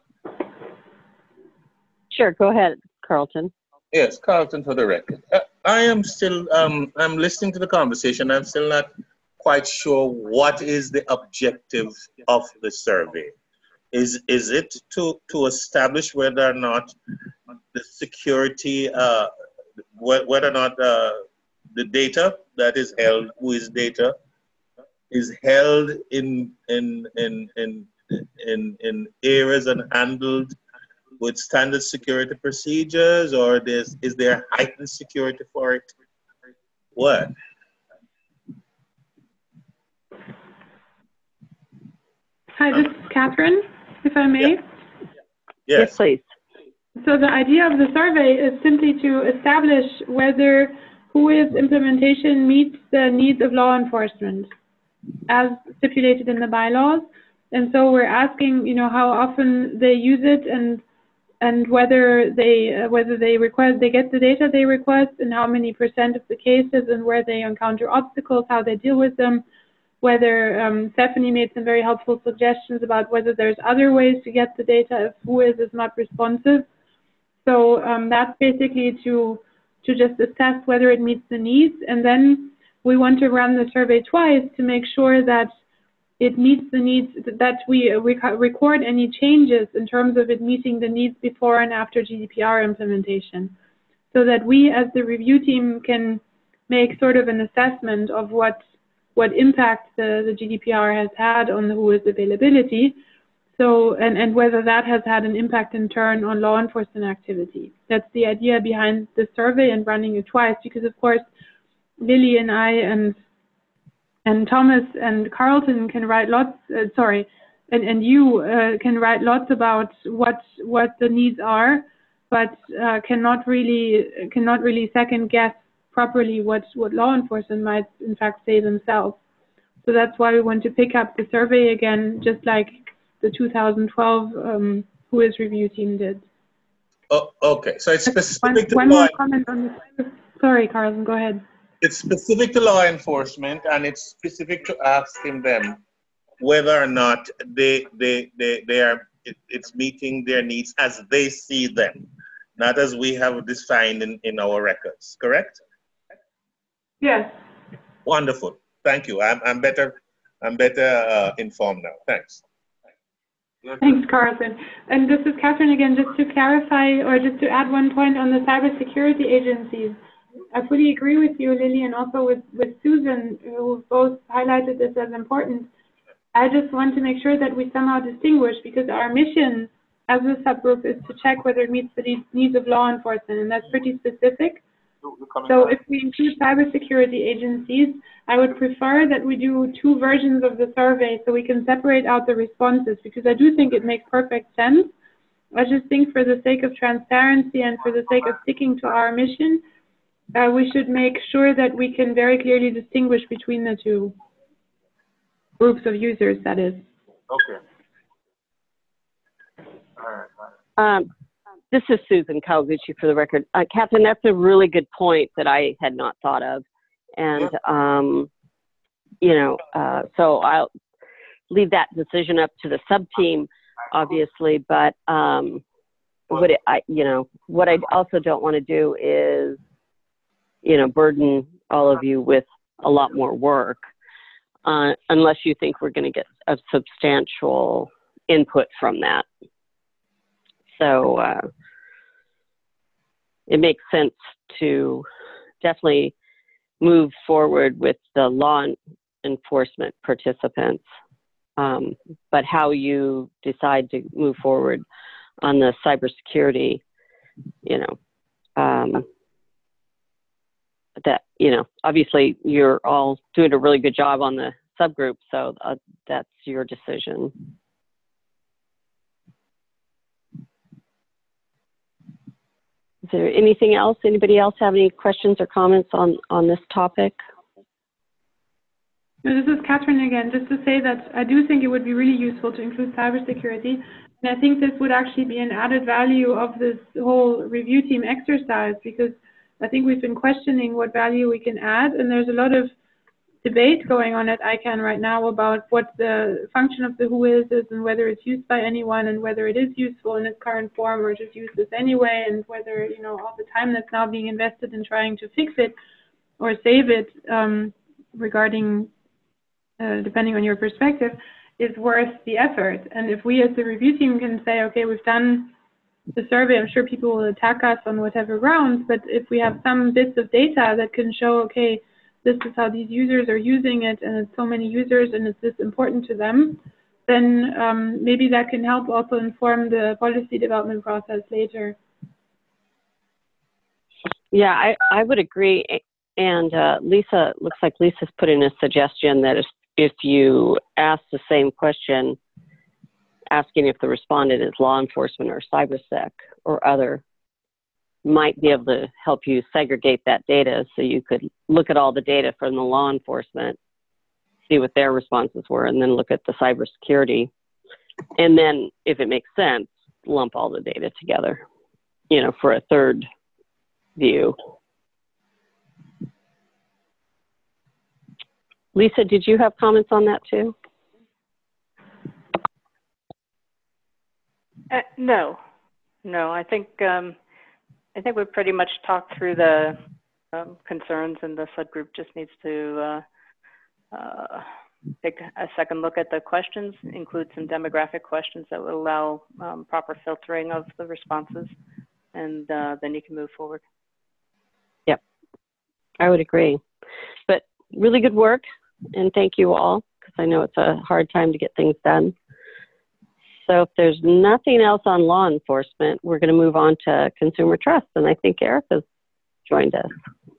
Sure, go ahead, Carlton. Yes, Carlton for the record. I am still, I'm listening to the conversation. I'm still not quite sure what is the objective of the survey. Is it to establish whether or not the security, whether or not the data that is held, who is data, is held in areas and handled with standard security procedures, or is there heightened security for it? What? Hi, this is Catherine, if I may. Yeah. Yes, please. So the idea of the survey is simply to establish whether WHOIS implementation meets the needs of law enforcement as stipulated in the bylaws. And so we're asking, you know, how often they use it and whether they get the data they request, and how many % of the cases, and where they encounter obstacles, how they deal with them. Whether Stephanie made some very helpful suggestions about whether there's other ways to get the data if WHOIS is not responsive. So that's basically to just assess whether it meets the needs, and then we want to run the survey twice to make sure that it meets the needs, that we record any changes in terms of it meeting the needs before and after GDPR implementation, so that we as the review team can make sort of an assessment of what impact the GDPR has had on the WHOIS availability, so and whether that has had an impact in turn on law enforcement activity. That's the idea behind the survey and running it twice, because of course Lily and I and Thomas and Carlton can write lots, and you can write lots about what the needs are, but cannot really second guess properly what law enforcement might in fact say themselves. So that's why we want to pick up the survey again, just like the 2012 WHOIS review team did. Oh, okay, so it's specific to one more comment on this. Sorry, Carlton, go ahead. It's specific to law enforcement, and it's specific to asking them whether or not it's meeting their needs as they see them, not as we have defined in our records, correct? Yes. Wonderful, thank you. I'm better informed now, thanks. Thanks, Carlton. And this is Catherine again, just to clarify, or just to add one point on the cybersecurity agencies. I fully agree with you, Lily, and also with Susan, who both highlighted this as important. I just want to make sure that we somehow distinguish, because our mission as a subgroup is to check whether it meets the needs of law enforcement, and that's pretty specific. So if we include cybersecurity agencies, I would prefer that we do 2 versions of the survey so we can separate out the responses, because I do think it makes perfect sense. I just think for the sake of transparency and for the sake of sticking to our mission, we should make sure that we can very clearly distinguish between the 2 groups of users, that is. Okay. All right. This is Susan Kawaguchi for the record. Catherine, that's a really good point that I had not thought of. And, you know, so I'll leave that decision up to the sub-team, obviously, but what I also don't want to do is, you know, burden all of you with a lot more work, unless you think we're going to get a substantial input from that. So it makes sense to definitely move forward with the law enforcement participants, but how you decide to move forward on the cybersecurity, you know, that, you know, obviously you're all doing a really good job on the subgroup, so that's your decision. Is there anything else? Anybody else have any questions or comments on this topic? This is Catherine again. Just to say that I do think it would be really useful to include cybersecurity. And I think this would actually be an added value of this whole review team exercise, because I think we've been questioning what value we can add, and there's a lot of debate going on at ICANN right now about what the function of the WHOIS is and whether it's used by anyone and whether it is useful in its current form or just useless anyway, and whether, you know, all the time that's now being invested in trying to fix it or save it, regarding, depending on your perspective, is worth the effort. And if we as the review team can say, okay, we've done the survey, I'm sure people will attack us on whatever grounds, but if we have some bits of data that can show, okay, this is how these users are using it, and it's so many users, and it's this important to them, then maybe that can help also inform the policy development process later. Yeah, I would agree. And Lisa, looks like Lisa's put in a suggestion that if you ask the same question, asking if the respondent is law enforcement or cybersec or other, might be able to help you segregate that data, so you could look at all the data from the law enforcement, see what their responses were, and then look at the cybersecurity. And then, if it makes sense, lump all the data together, you know, for a third view. Lisa, did you have comments on that too? No, I think we've pretty much talked through the concerns, and the subgroup just needs to take a second look at the questions, include some demographic questions that would allow proper filtering of the responses, and then you can move forward. Yep, I would agree. But really good work, and thank you all, because I know it's a hard time to get things done. So if there's nothing else on law enforcement, we're going to move on to consumer trust. And I think Erica's joined us.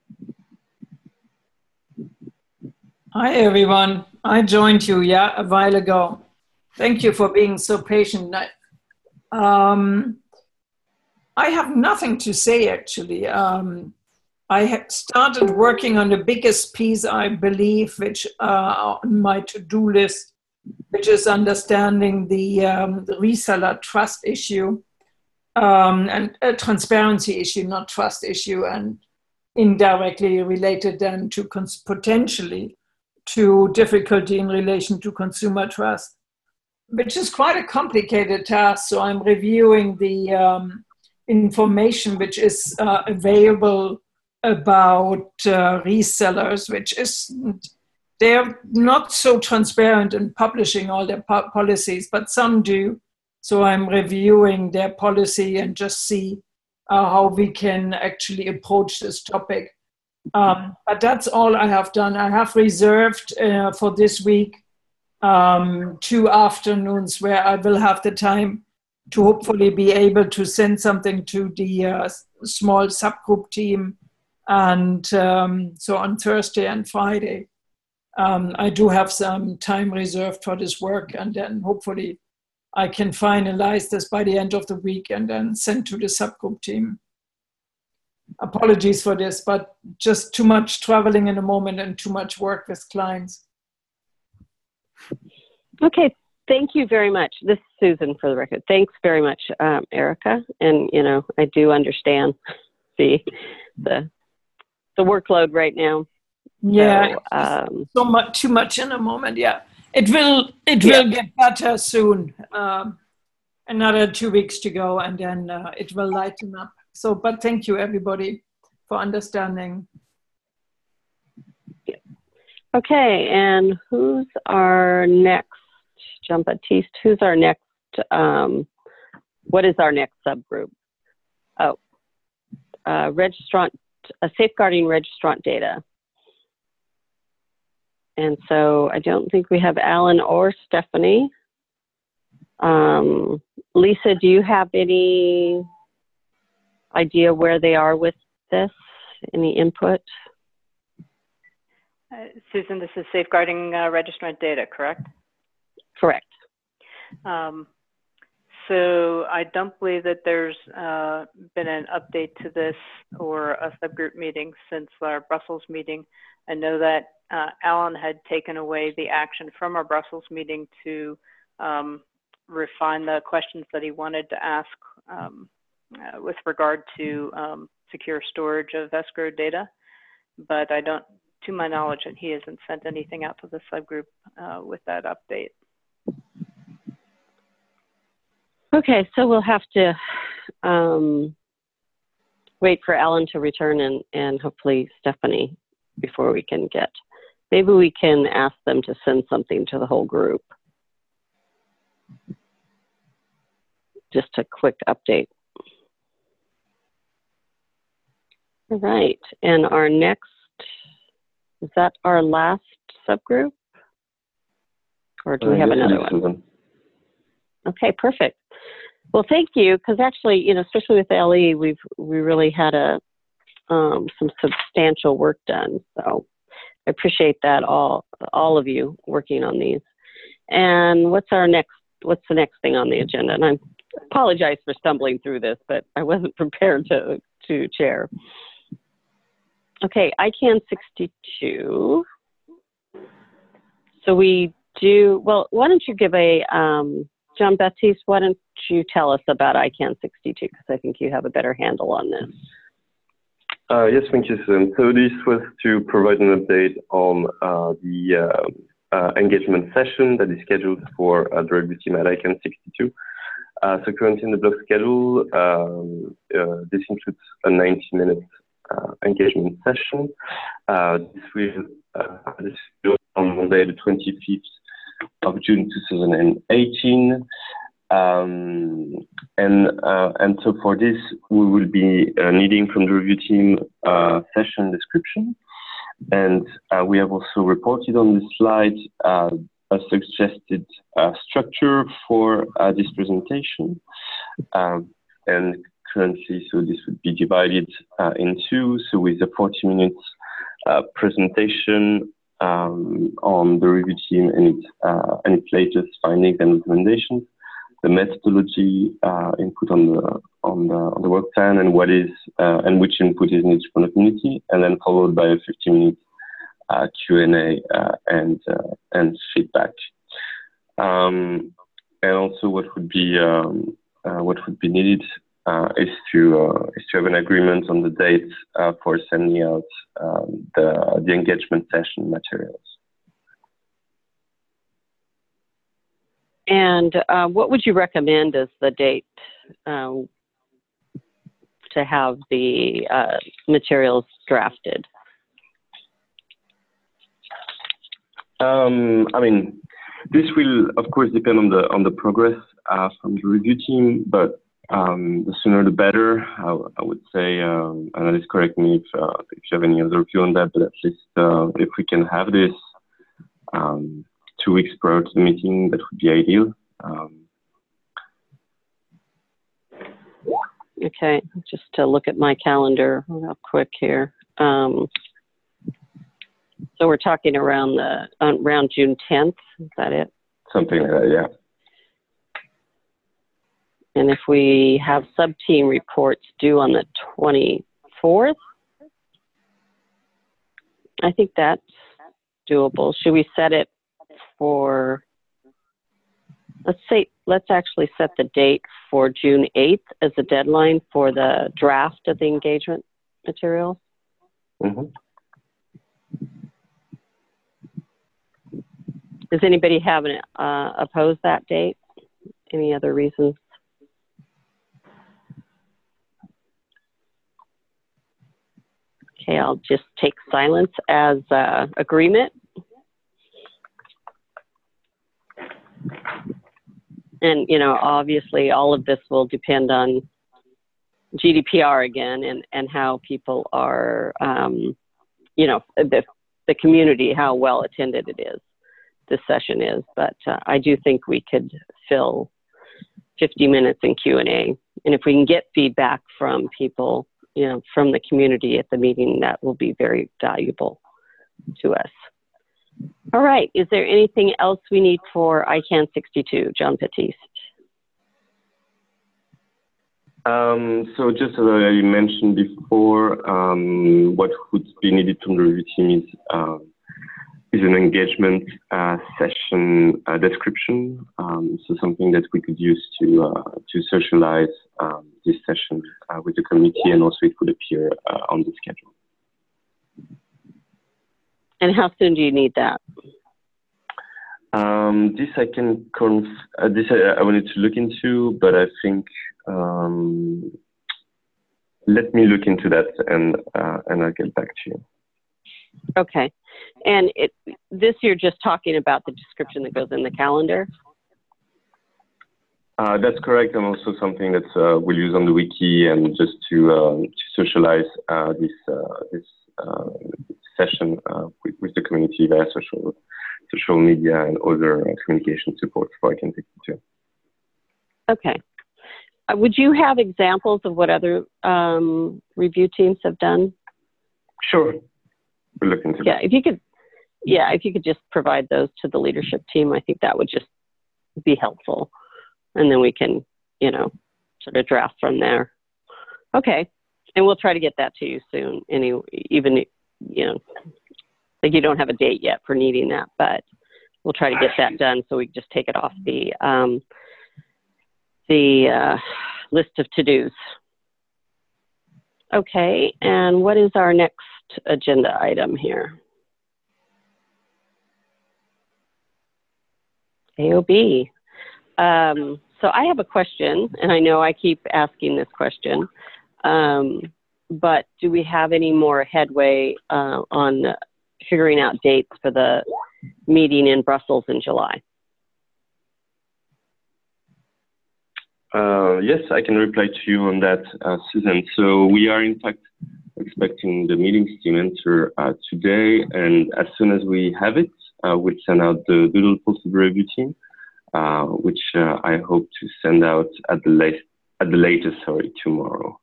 Hi, everyone. I joined you, a while ago. Thank you for being so patient. I have nothing to say, actually. I had started working on the biggest piece, I believe, which on my to-do list, which is understanding the reseller trust issue, and a transparency issue, not trust issue, and indirectly related then to potentially to difficulty in relation to consumer trust, which is quite a complicated task. So I'm reviewing the information which is available about resellers, which is they're not so transparent in publishing all their policies, but some do. So I'm reviewing their policy and just see how we can actually approach this topic. But that's all I have done. I have reserved for this week 2 afternoons where I will have the time to hopefully be able to send something to the small subgroup team. And so on Thursday and Friday, I do have some time reserved for this work, and then hopefully I can finalize this by the end of the week and then send to the subgroup team. Apologies for this, but just too much traveling in the moment and too much work with clients. Okay, thank you very much. This is Susan, for the record. Thanks very much, Erica. And, you know, I do understand the workload right now. Yeah, so too much in a moment. Yeah, it will get better soon. Another 2 weeks to go, and then it will lighten up. So, but thank you everybody for understanding. Okay, and who's our next, Jean-Baptiste, who's our next, what is our next subgroup? Oh, safeguarding registrant data. And so I don't think we have Alan or Stephanie. Lisa, do you have any idea where they are with this? Any input? Susan, this is safeguarding registrant data, correct? Correct. So I don't believe that there's been an update to this or a subgroup meeting since our Brussels meeting. I know that Alan had taken away the action from our Brussels meeting to refine the questions that he wanted to ask with regard to secure storage of escrow data. But I don't, to my knowledge, that he hasn't sent anything out to the subgroup with that update. Okay, so we'll have to wait for Alan to return and hopefully Stephanie before we can get, maybe we can ask them to send something to the whole group. Just a quick update. All right, and our next, is that our last subgroup? Or do we have another one? Okay, perfect. Well, thank you, because actually, you know, especially with LE, we really had some substantial work done. So I appreciate that, all of you working on these. And what's the next thing on the agenda? And I apologize for stumbling through this, but I wasn't prepared to chair. Okay, ICANN 62. So we do, well, why don't you give a, John Baptiste, why don't you tell us about ICANN 62, because I think you have a better handle on this. Yes, thank you, Susan. So this was to provide an update on the engagement session that is scheduled for the review team at ICANN 62. So currently in the block schedule, this includes a 90-minute engagement session. This will on Monday, the 25th of June 2018. And so for this, we will be needing from the review team session description. And we have also reported on this slide a suggested structure for this presentation. And currently, so this would be divided in two. So with a 40 minutes presentation on the review team and its latest findings and recommendations, the methodology input on the work plan, and what is and which input is needed from the community, and then followed by a 15-minute Q&A and feedback. And also, what would be needed is to have an agreement on the date for sending out the engagement session materials. And what would you recommend as the date to have the materials drafted? I mean, this will, of course, depend on the progress from the review team, but the sooner the better. I would say, Annalise, correct me if you have any other view on that, but at least if we can have this 2 weeks prior to the meeting, that would be ideal. Okay, just to look at my calendar real quick here. So we're talking around June 10th, is that it? Something like that, yeah. And if we have sub-team reports due on the 24th, I think that's doable. Should we set it for, let's actually set the date for June 8th as a deadline for the draft of the engagement material? Mm-hmm. Does anybody have oppose that date? Any other reasons? Okay, I'll just take silence as agreement. And, you know, obviously all of this will depend on GDPR again and how people are, you know, the community, how well attended it is, this session is. But I do think we could fill 50 minutes in Q&A. And if we can get feedback from people, you know, from the community at the meeting, that will be very valuable to us. All right, is there anything else we need for ICANN 62, John Baptiste? So just as I mentioned before, what would be needed from the review team is an engagement session description. So something that we could use to socialize this session with the community, and also it would appear on the schedule. And how soon do you need that? This I can this I wanted to look into, but I think let me look into that and I'll get back to you. Okay. And this you're just talking about the description that goes in the calendar? That's correct, and also something that we'll use on the wiki, and just to socialize this session with the community via social media and other communication support, so I can take it too. Okay. Would you have examples of what other review teams have done? Sure. We'll look into that. If you could just provide those to the leadership team, I think that would just be helpful. And then we can, sort of draft from there. Okay. And we'll try to get that to you soon. Even, like you don't have a date yet for needing that, but we'll try to get that done so we can just take it off the list of to-dos. Okay, and what is our next agenda item here? AOB. So I have a question, and I know I keep asking this question, but do we have any more headway on figuring out dates for the meeting in Brussels in July? Yes, I can reply to you on that, Susan. So we are in fact expecting the meetings to enter today, and as soon as we have it, we'll send out the doodle post to the review team, which I hope to send out at the latest, tomorrow.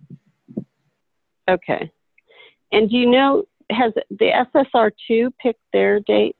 Okay. And do you know, has the SSR2 picked their dates?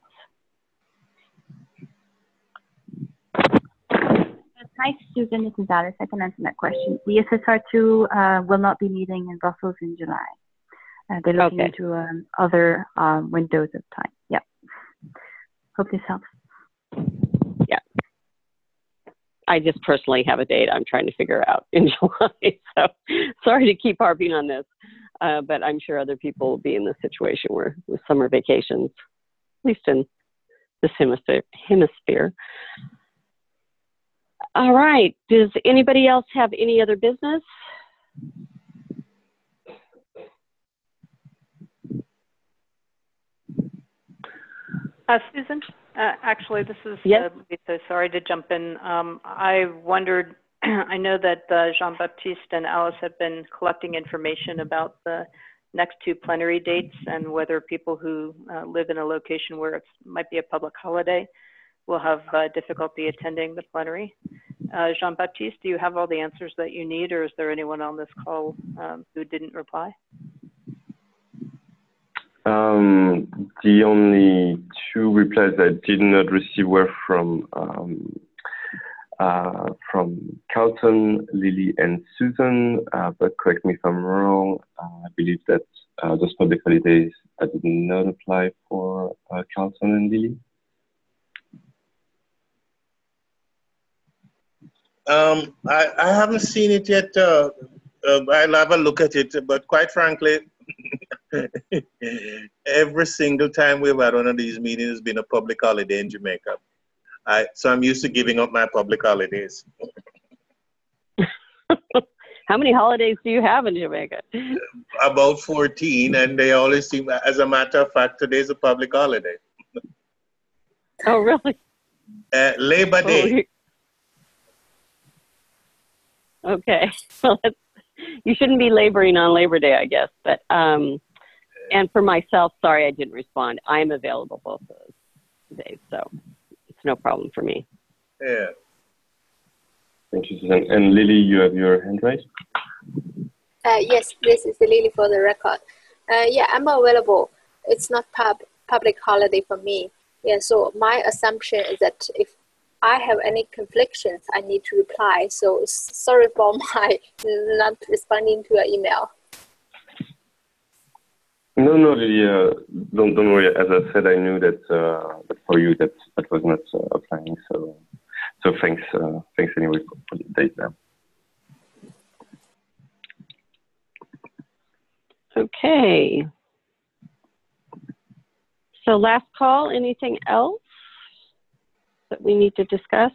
Hi, Susan. This is Alice. I can answer that question. The SSR2 will not be meeting in Brussels in July. They're looking into other windows of time. Yeah. Hope this helps. Yeah. I just personally have a date I'm trying to figure out in July. So sorry to keep harping on this, but I'm sure other people will be in this situation where with summer vacations, at least in this hemisphere. All right. Does anybody else have any other business? Susan, actually, this is yes. Lisa. Sorry to jump in. I wondered, I know that Jean-Baptiste and Alice have been collecting information about the next two plenary dates and whether people who live in a location where it might be a public holiday will have difficulty attending the plenary. Jean-Baptiste, do you have all the answers that you need, or is there anyone on this call who didn't reply? The only two replies I did not receive were from Carlton, Lily, and Susan, but correct me if I'm wrong. I believe that those public holidays I did not apply for Carlton and Lily. I haven't seen it yet. I'll have a look at it, but quite frankly, every single time we've had one of these meetings has been a public holiday in Jamaica. So I'm used to giving up my public holidays. How many holidays do you have in Jamaica? About 14, and they always seem, as a matter of fact, today's a public holiday. Oh, really? Labor Day. Okay. Well, you shouldn't be laboring on Labor Day, I guess. But and for myself, sorry I didn't respond. I'm available both of those days, so it's no problem for me. Yeah. Thank you, Susan. And Lily, you have your hand raised? Yes, this is Lily for the record. Yeah, I'm available. It's not public holiday for me. Yeah, so my assumption is that if I have any conflictions, I need to reply. So sorry for my not responding to your email. No, don't worry. As I said, I knew that for you that was not applying. So thanks anyway for the update there. Okay. So last call, anything else that we need to discuss?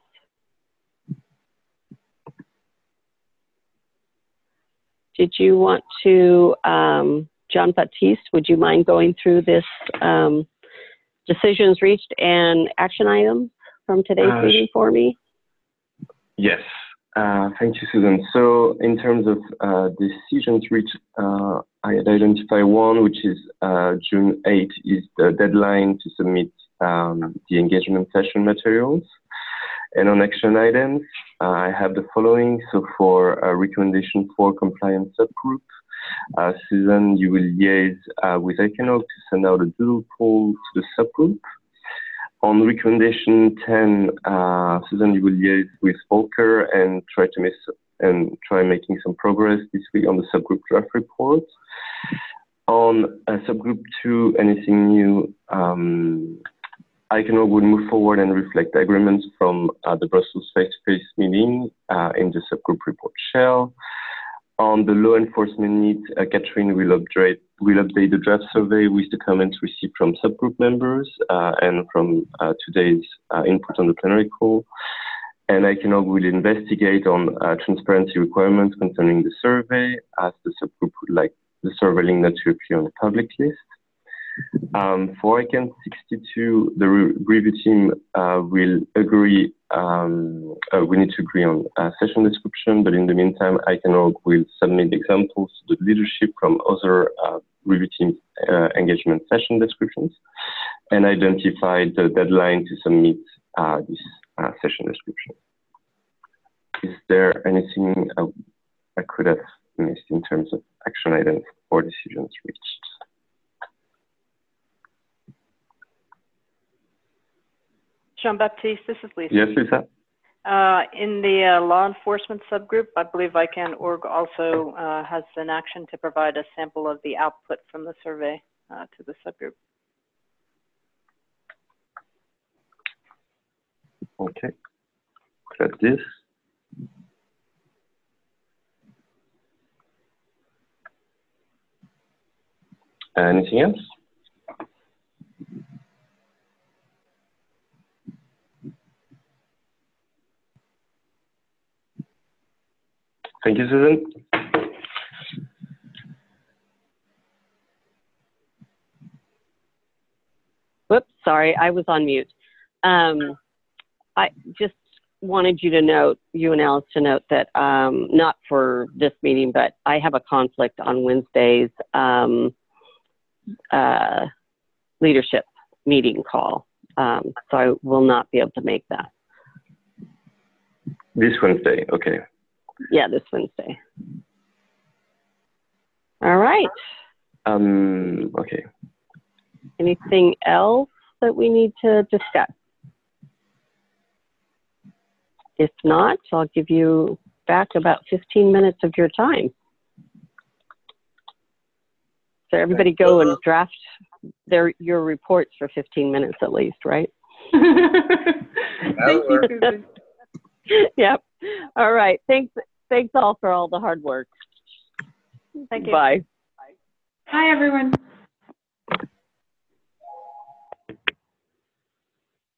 Did you want to, John Baptiste, would you mind going through this decisions reached and action items from today's meeting for me? Yes. Thank you, Susan. So in terms of decisions reached, I had identified one, which is June 8th is the deadline to submit the engagement session materials. And on action items, I have the following. So for recommendation for compliance subgroup, Susan, you will liaise with ICANOG to send out a doodle poll to the subgroup. On recommendation 10, Susan, you will liaise with Volker and try making some progress this week on the subgroup draft report. On subgroup 2, anything new, ICANOG will move forward and reflect agreements from the Brussels face-to-face meeting in the subgroup report shell. On the law enforcement needs, Catherine will update the draft survey with the comments received from subgroup members and from today's input on the plenary call. And ICANOG will investigate on transparency requirements concerning the survey, as the subgroup would like the survey link not to appear on the public list. For ICANN 62, the review team will agree, we need to agree on session description, but in the meantime, ICANOG will submit examples to the leadership from other review teams' engagement session descriptions and identify the deadline to submit this session description. Is there anything I could have missed in terms of action items or decisions reached? Jean-Baptiste, this is Lisa. Yes, Lisa. In the law enforcement subgroup, I believe ICANN.org also has an action to provide a sample of the output from the survey to the subgroup. Okay. Got this. Anything else? Thank you, Susan. Whoops, sorry, I was on mute. I just wanted you to note, you and Alice to note that, not for this meeting, but I have a conflict on Wednesday's leadership meeting call. So I will not be able to make that. This Wednesday, okay. Yeah, this Wednesday. All right. Okay. Anything else that we need to discuss? If not, I'll give you back about 15 minutes of your time. So everybody go and draft your reports for 15 minutes at least, right? Thank you, Susan. Yep. All right. Thanks all for all the hard work. Thank you. Bye. Hi, everyone.